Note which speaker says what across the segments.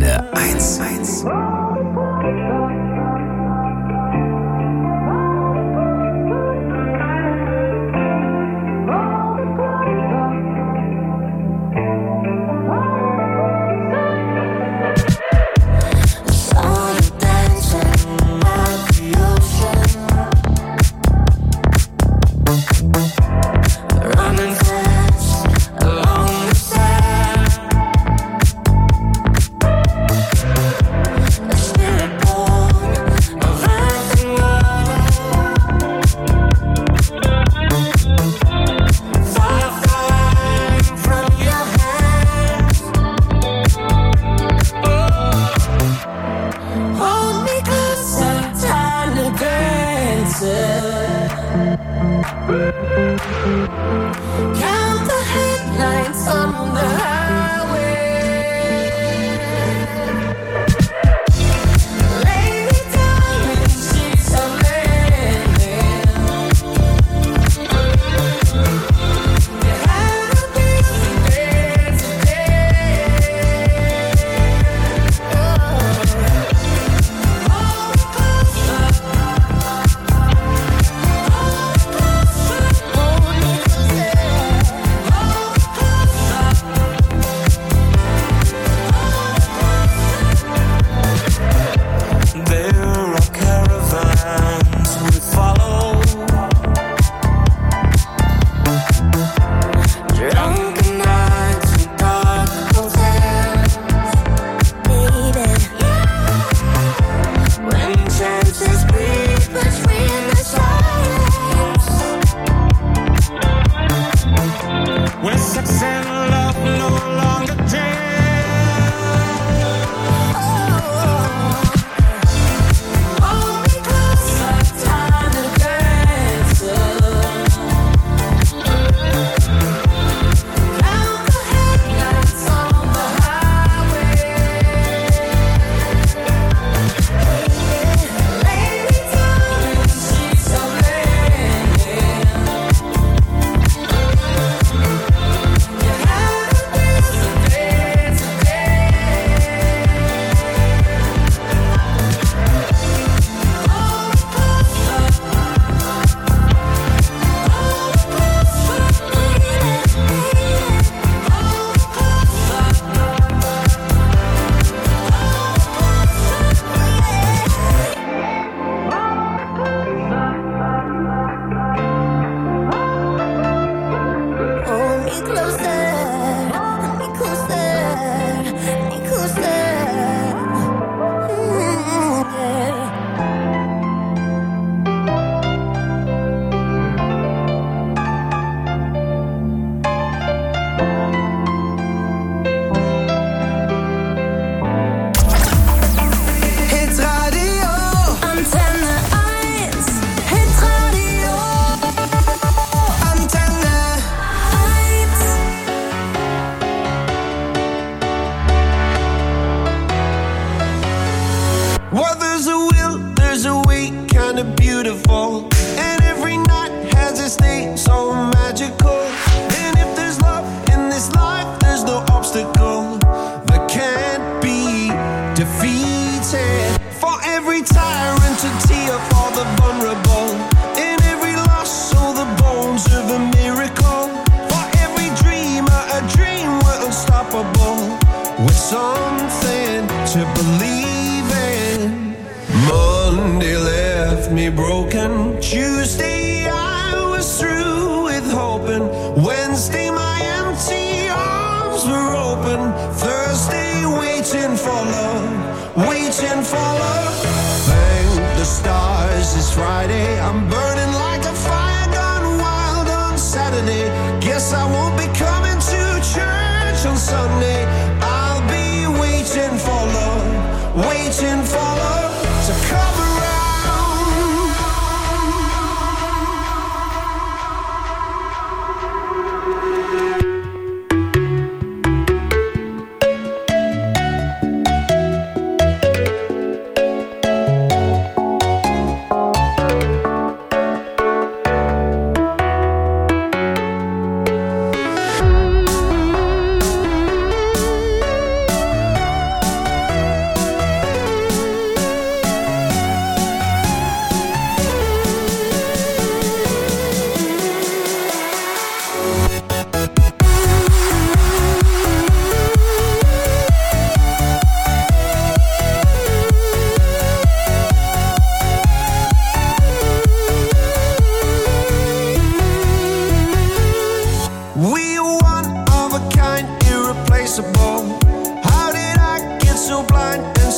Speaker 1: Antenne 1.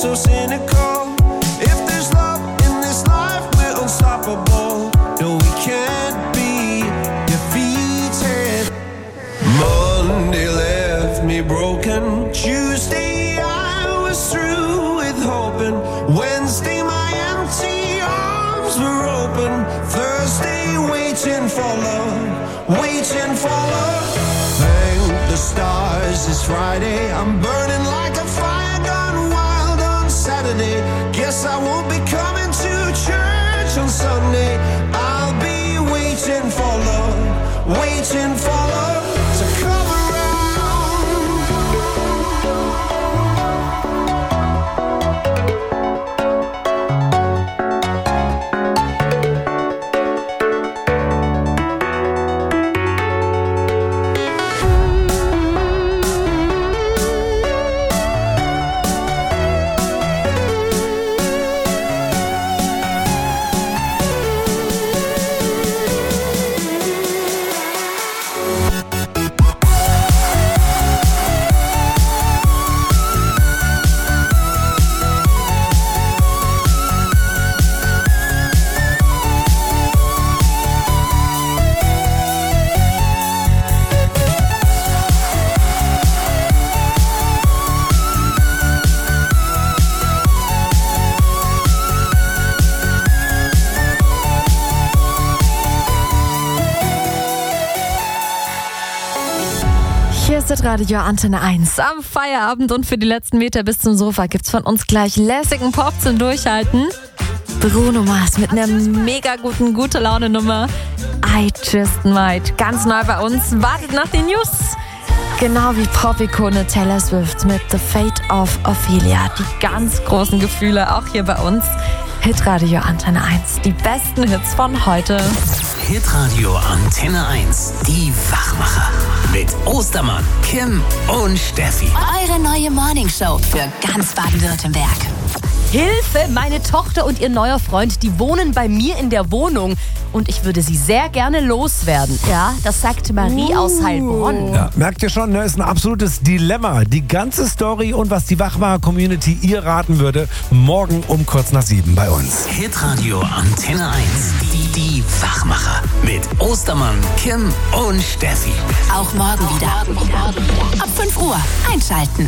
Speaker 1: so cynical. If there's love in this life, we're unstoppable. No, we can't be defeated. Monday left me broken. Tuesday I was through with hoping. Wednesday my empty arms were open. Thursday waiting for love, waiting for love. Thank the stars it's Friday. I'm burning like a fire gone wild on Saturday. Guess I won't be coming to church on Sunday. I'll be waiting for love, waiting for love to come around.
Speaker 2: Radio Antenne 1 am Feierabend und für die letzten Meter bis zum Sofa gibt's von uns gleich lässigen Pop zum Durchhalten. Bruno Mars mit einer mega guten Gute-Laune-Nummer. I Just Might. Ganz neu bei uns. Wartet nach den News. Genau wie Pop-Ikone Taylor Swift mit The Fate of Ophelia. Die ganz großen Gefühle auch hier bei uns. Hitradio Antenne 1. Die besten Hits von heute.
Speaker 3: Hitradio Antenne 1. Die Wachmacher. Mit Ostermann, Kim und Steffi.
Speaker 4: Eure neue Morningshow für ganz Baden-Württemberg.
Speaker 5: Hilfe, meine Tochter und ihr neuer Freund, die wohnen bei mir in der Wohnung. Und ich würde sie sehr gerne loswerden. Ja, das sagt Marie aus Heilbronn.
Speaker 6: Ja, merkt ihr schon, ne, ist ein absolutes Dilemma. Die ganze Story und was die Wachmacher-Community ihr raten würde, morgen um kurz nach 7 bei uns.
Speaker 3: Hitradio Antenne 1. Die Wachmacher. Mit Ostermann, Kim und Steffi.
Speaker 4: Auch morgen wieder. Ab 5 Uhr einschalten.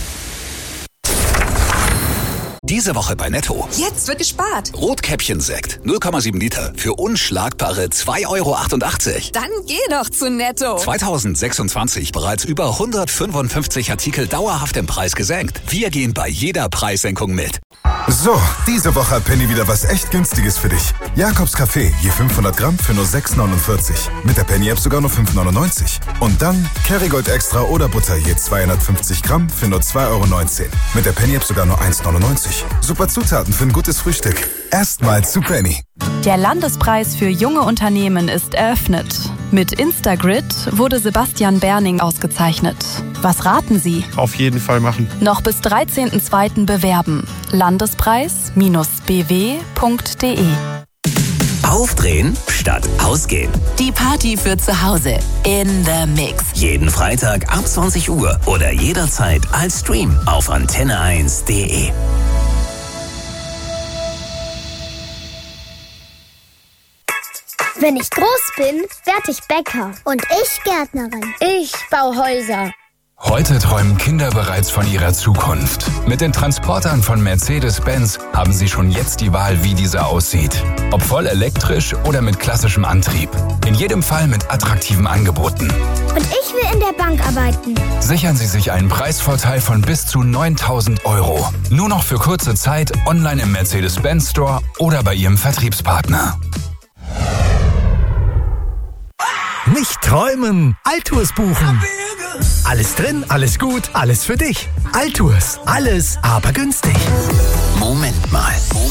Speaker 7: Diese Woche bei Netto.
Speaker 8: Jetzt wird gespart.
Speaker 7: Rotkäppchensekt, 0,7 Liter für unschlagbare 2,88 €.
Speaker 8: Dann geh doch zu Netto.
Speaker 7: 2026 bereits über 155 Artikel dauerhaft im Preis gesenkt. Wir gehen bei jeder Preissenkung mit.
Speaker 9: So, diese Woche hat Penny wieder was echt Günstiges für dich. Jakobs Kaffee, je 500 Gramm für nur 6,49. Mit der Penny-App sogar nur 5,99. Und dann Kerrygold Extra oder Butter, je 250 Gramm für nur 2,19 €. Mit der Penny-App sogar nur 1,99. Super Zutaten für ein gutes Frühstück. Erstmal zu Penny.
Speaker 10: Der Landespreis für junge Unternehmen ist eröffnet. Mit Instagrid wurde Sebastian Berning ausgezeichnet. Was raten Sie?
Speaker 11: Auf jeden Fall machen.
Speaker 10: Noch bis 13.02. bewerben. Landespreis-bw.de.
Speaker 3: Aufdrehen statt ausgehen.
Speaker 4: Die Party für zu Hause in the Mix.
Speaker 3: Jeden Freitag ab 20 Uhr oder jederzeit als Stream auf antenne1.de.
Speaker 12: Wenn ich groß bin, werde ich Bäcker. Und ich Gärtnerin. Ich baue Häuser.
Speaker 13: Heute träumen Kinder bereits von ihrer Zukunft. Mit den Transportern von Mercedes-Benz haben sie schon jetzt die Wahl, wie dieser aussieht. Ob voll elektrisch oder mit klassischem Antrieb. In jedem Fall mit attraktiven Angeboten.
Speaker 12: Und ich will in der Bank arbeiten.
Speaker 13: Sichern Sie sich einen Preisvorteil von bis zu 9.000 €. Nur noch für kurze Zeit online im Mercedes-Benz Store oder bei Ihrem Vertriebspartner.
Speaker 6: Nicht träumen, Altours buchen. Alles drin, alles gut, alles für dich. Altours, alles, aber günstig.
Speaker 3: Moment mal.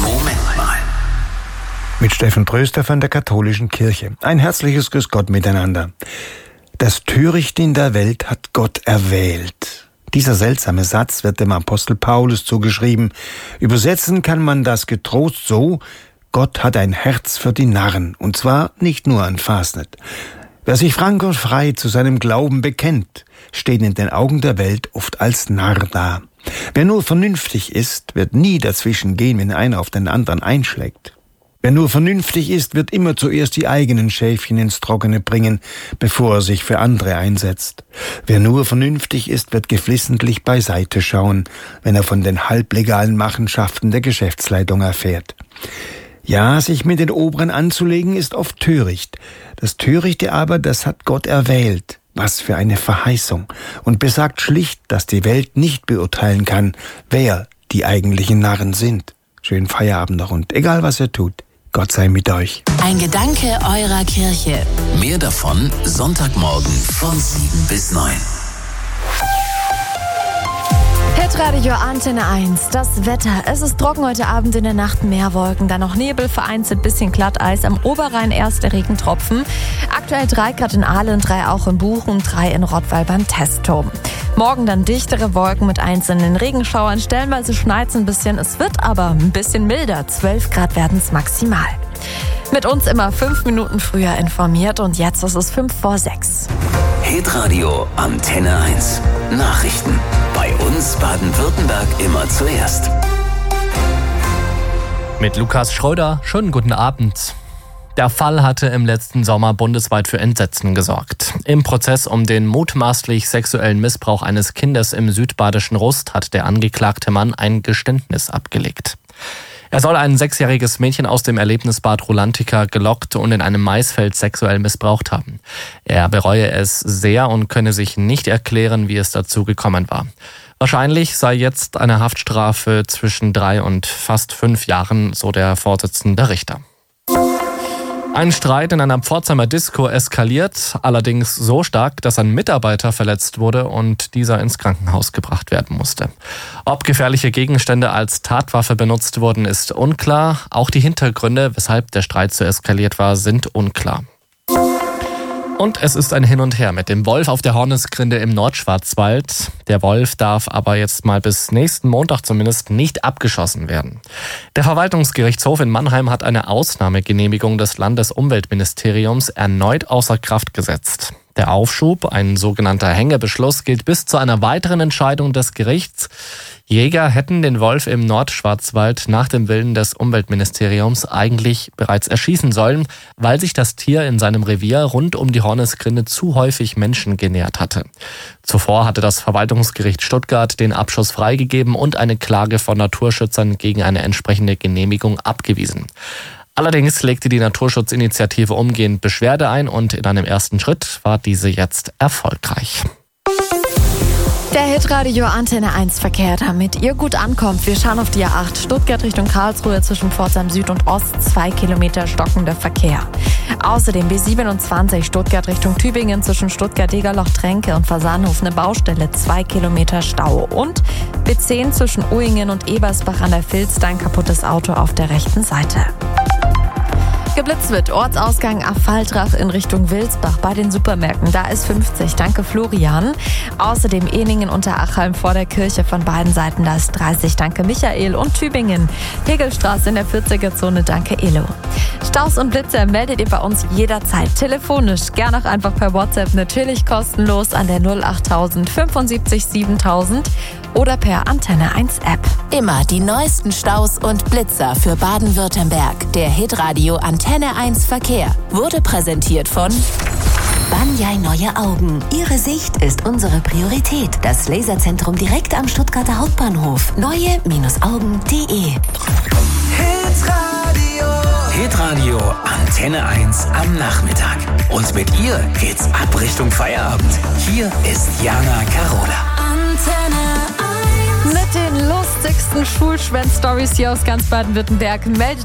Speaker 14: Mit Steffen Tröster von der Katholischen Kirche. Ein herzliches Grüß Gott miteinander. Das Törichte in der Welt hat Gott erwählt. Dieser seltsame Satz wird dem Apostel Paulus zugeschrieben. Übersetzen kann man das getrost so: Gott hat ein Herz für die Narren, und zwar nicht nur an Fasnet. Wer sich frank und frei zu seinem Glauben bekennt, steht in den Augen der Welt oft als Narr da. Wer nur vernünftig ist, wird nie dazwischen gehen, wenn einer auf den anderen einschlägt. Wer nur vernünftig ist, wird immer zuerst die eigenen Schäfchen ins Trockene bringen, bevor er sich für andere einsetzt. Wer nur vernünftig ist, wird geflissentlich beiseite schauen, wenn er von den halblegalen Machenschaften der Geschäftsleitung erfährt. Ja, sich mit den Oberen anzulegen, ist oft töricht. Das Törichte aber, das hat Gott erwählt. Was für eine Verheißung. Und besagt schlicht, dass die Welt nicht beurteilen kann, wer die eigentlichen Narren sind. Schönen Feierabend noch und egal was ihr tut, Gott sei mit euch.
Speaker 4: Ein Gedanke eurer Kirche.
Speaker 3: Mehr davon Sonntagmorgen von 7 bis 9.
Speaker 2: Hitradio Antenne 1, das Wetter. Es ist trocken heute Abend, in der Nacht mehr Wolken, dann noch Nebel, vereinzelt bisschen Glatteis, am Oberrhein erste Regentropfen. Aktuell 3 Grad in Aalen, 3 auch in Buchen, 3 in Rottweil beim Testturm. Morgen dann dichtere Wolken mit einzelnen Regenschauern, stellenweise schneit's ein bisschen, es wird aber ein bisschen milder, 12 Grad werden's maximal. Mit uns immer 5 Minuten früher informiert und jetzt ist es 5 vor 6.
Speaker 3: Hitradio Antenne 1. Nachrichten. Bei uns Baden-Württemberg immer zuerst.
Speaker 11: Mit Lukas Schröder, schönen guten Abend. Der Fall hatte im letzten Sommer bundesweit für Entsetzen gesorgt. Im Prozess um den mutmaßlich sexuellen Missbrauch eines Kindes im südbadischen Rust hat der angeklagte Mann ein Geständnis abgelegt. Er soll ein 6-jähriges Mädchen aus dem Erlebnisbad Rulantica gelockt und in einem Maisfeld sexuell missbraucht haben. Er bereue es sehr und könne sich nicht erklären, wie es dazu gekommen war. Wahrscheinlich sei jetzt eine Haftstrafe zwischen 3 und fast 5 Jahren, so der Vorsitzende Richter. Ein Streit in einer Pforzheimer Disco eskaliert, allerdings so stark, dass ein Mitarbeiter verletzt wurde und dieser ins Krankenhaus gebracht werden musste. Ob gefährliche Gegenstände als Tatwaffe benutzt wurden, ist unklar. Auch die Hintergründe, weshalb der Streit so eskaliert war, sind unklar. Und es ist ein Hin und Her mit dem Wolf auf der Hornisgrinde im Nordschwarzwald. Der Wolf darf aber jetzt mal bis nächsten Montag zumindest nicht abgeschossen werden. Der Verwaltungsgerichtshof in Mannheim hat eine Ausnahmegenehmigung des Landesumweltministeriums erneut außer Kraft gesetzt. Der Aufschub, ein sogenannter Hängebeschluss, gilt bis zu einer weiteren Entscheidung des Gerichts. Jäger hätten den Wolf im Nordschwarzwald nach dem Willen des Umweltministeriums eigentlich bereits erschießen sollen, weil sich das Tier in seinem Revier rund um die Hornisgrinde zu häufig Menschen genähert hatte. Zuvor hatte das Verwaltungsgericht Stuttgart den Abschuss freigegeben und eine Klage von Naturschützern gegen eine entsprechende Genehmigung abgewiesen. Allerdings legte die Naturschutzinitiative umgehend Beschwerde ein und in einem ersten Schritt war diese jetzt erfolgreich.
Speaker 2: Der Hitradio Antenne 1 Verkehr, damit ihr gut ankommt. Wir schauen auf die A8 Stuttgart Richtung Karlsruhe zwischen Pforzheim Süd und Ost, 2 Kilometer stockender Verkehr. Außerdem B27 Stuttgart Richtung Tübingen zwischen Stuttgart-Degerloch-Tränke und Fasanhof eine Baustelle, 2 Kilometer Stau. Und B10 zwischen Uingen und Ebersbach an der Vilz, ein kaputtes Auto auf der rechten Seite. Geblitzt wird Ortsausgang Affaltrach in Richtung Wilsbach bei den Supermärkten. Da ist 50. Danke Florian. Außerdem Ehningen unter Achalm vor der Kirche von beiden Seiten. Da ist 30. Danke Michael. Und Tübingen. Hegelstraße in der 40er-Zone. Danke Elo. Staus und Blitze meldet ihr bei uns jederzeit. Telefonisch. Gern auch einfach per WhatsApp. Natürlich kostenlos an der 08000 75 7000 oder per Antenne 1 App.
Speaker 4: Immer die neuesten Staus und Blitzer für Baden-Württemberg. Der Hitradio Antenne 1 Verkehr wurde präsentiert von Banyai Neue Augen. Ihre Sicht ist unsere Priorität. Das Laserzentrum direkt am Stuttgarter Hauptbahnhof. Neue-augen.de.
Speaker 3: Hitradio Antenne 1 am Nachmittag. Und mit ihr geht's ab Richtung Feierabend. Hier ist Jana Carola.
Speaker 2: Antenne 1. Mit den lustigsten Schulschwänz-Stories hier aus ganz Baden-Württemberg meldet